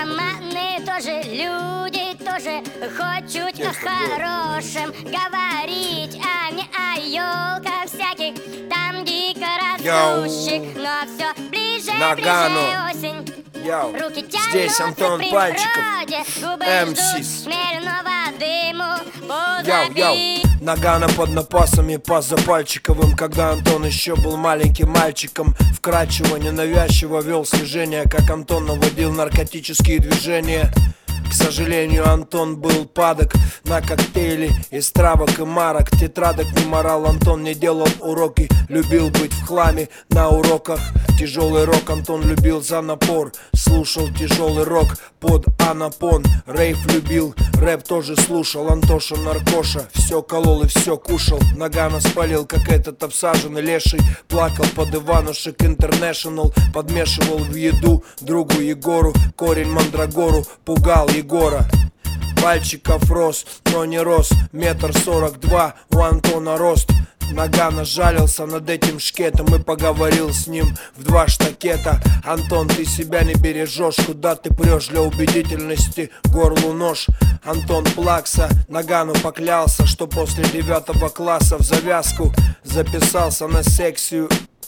наркоманы тоже люди, тоже хоть чуть о хорошем говорить, а не о ёлках всяких, там дико растущих. Но все ближе, ближе осень. Руки здесь тянутся Антон к Пальчиков, природе, губы ждут МС. смиренного дыму. Позаби. Нагано под напасами, пас за Пальчиковым. Когда Антон еще был маленьким мальчиком, вкрадчиво, ненавязчиво вел слежение, как Антон наводил наркотические движения. К сожалению, Антон был падок на коктейли из травок и марок. Тетрадок не морал, Антон не делал уроки, любил быть в хламе на уроках. Тяжелый рок Антон любил за напор, слушал тяжелый рок под анапон. Рейв любил, рэп тоже слушал. Антоша наркоша, все колол и все кушал. Нагано спалил, как этот обсаженный леший. Плакал под Иванушек Интернешнл, подмешивал в еду другу Егору корень мандрагору, пугал Егора. Пальчиков рос, но не рос, 1,42 м у Антона рост. Нагано жалился над этим шкетом и поговорил с ним в 2 штакета. Антон, ты себя не бережешь, куда ты прешь для убедительности, горлу нож. Антон плакса, Нагану поклялся, что после 9 класса в завязку записался на секцию.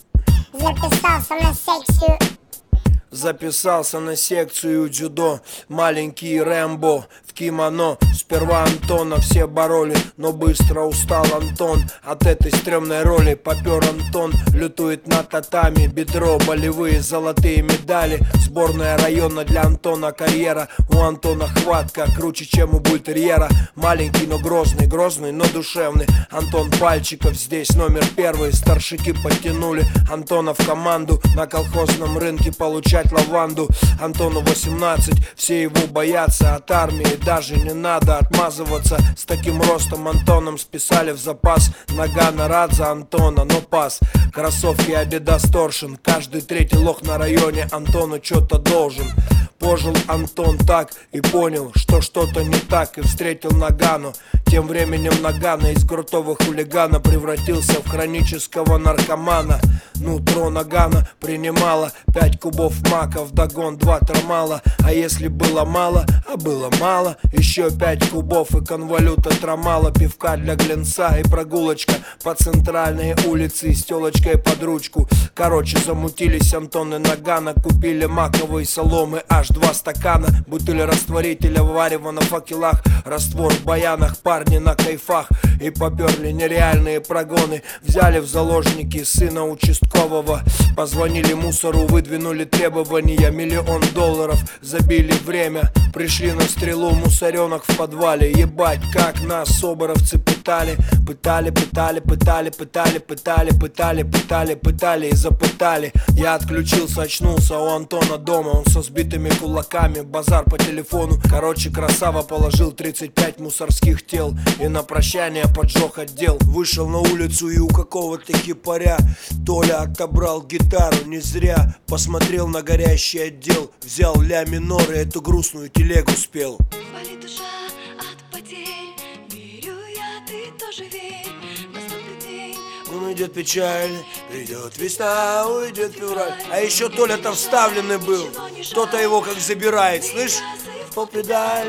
Записался на секцию дзюдо. Маленький Рэмбо в кимоно. Сперва Антона все бороли, но быстро устал Антон от этой стрёмной роли. Попер Антон, лютует на татами. Бедро, болевые золотые медали. Сборная района для Антона карьера. У Антона хватка круче, чем у бультерьера. Маленький, но грозный, грозный, но душевный. Антон Пальчиков здесь номер 1. Старшики подтянули Антона в команду. На колхозном рынке получать лаванду. Антону 18, все его боятся. От армии даже не надо отмазываться. С таким ростом Антоном списали в запас. Нагано рад за Антона, но пас. Кроссовки Adidas Torsion. Каждый третий лох на районе Антону что-то должен. Пожил Антон так и понял, что что-то не так, и встретил Нагану. Тем временем Нагано из крутого хулигана превратился в хронического наркомана. Нутро Нагано принимало 5 кубов мака, вдогон 2 трамала. А если было мало, а было мало, еще 5 кубов и конвалюта трамала. Пивка для глинца и прогулочка по центральной улице с телочкой под ручку. Короче, замутились Антон и Нагано, купили маковой соломы аж 2 стакана. Бутыль растворителя варева на факелах, раствор в баянах, парни на кайфах. И поперли нереальные прогоны. Взяли в заложники сына участкового. Позвонили мусору, выдвинули требования. $1 миллион забили время. Пришли на стрелу мусоренок в подвале. Ебать, как нас соборовцы пытали. Пытали, пытали, пытали, пытали, пытали, пытали, пытали, пытали и запытали. Я отключился, очнулся у Антона дома. Он со сбитыми кулаками, базар по телефону. Короче, красава положил 35 мусорских тел и на прощание поджег отдел. Вышел на улицу и у какого-то хипаря Толя отобрал гитару не зря. Посмотрел на горящий отдел, взял ля минор и эту грустную телегу спел. Болит душа от потерь, верю я, ты тоже верь. Наступит день, уйдет печаль, придет весна, уйдет февраль. А еще Толя-то вставленный был. Кто-то его как забирает, слышь? Попедаль.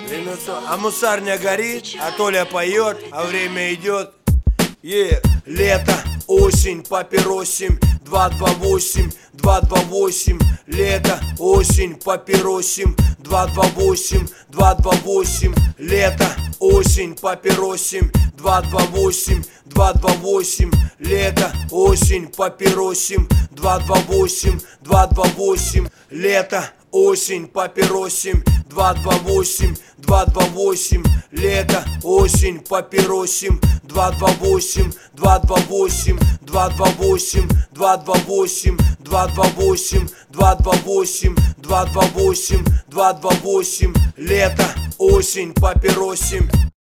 А мусарня горит, а Толя поет, а время идет. Лето, осень, папиросим, 228, 228. Лето, осень, папиросим, 228, 228. Лето, осень, папиросим, 228, 228. Лето, осень, папиросим, 228, 228. Лето, осень, папиросим, 228, 228. Лето, осень, папиросим, 228, 228, 228, 228, 228, 228, 228, 228. Лето, осень, папиросим.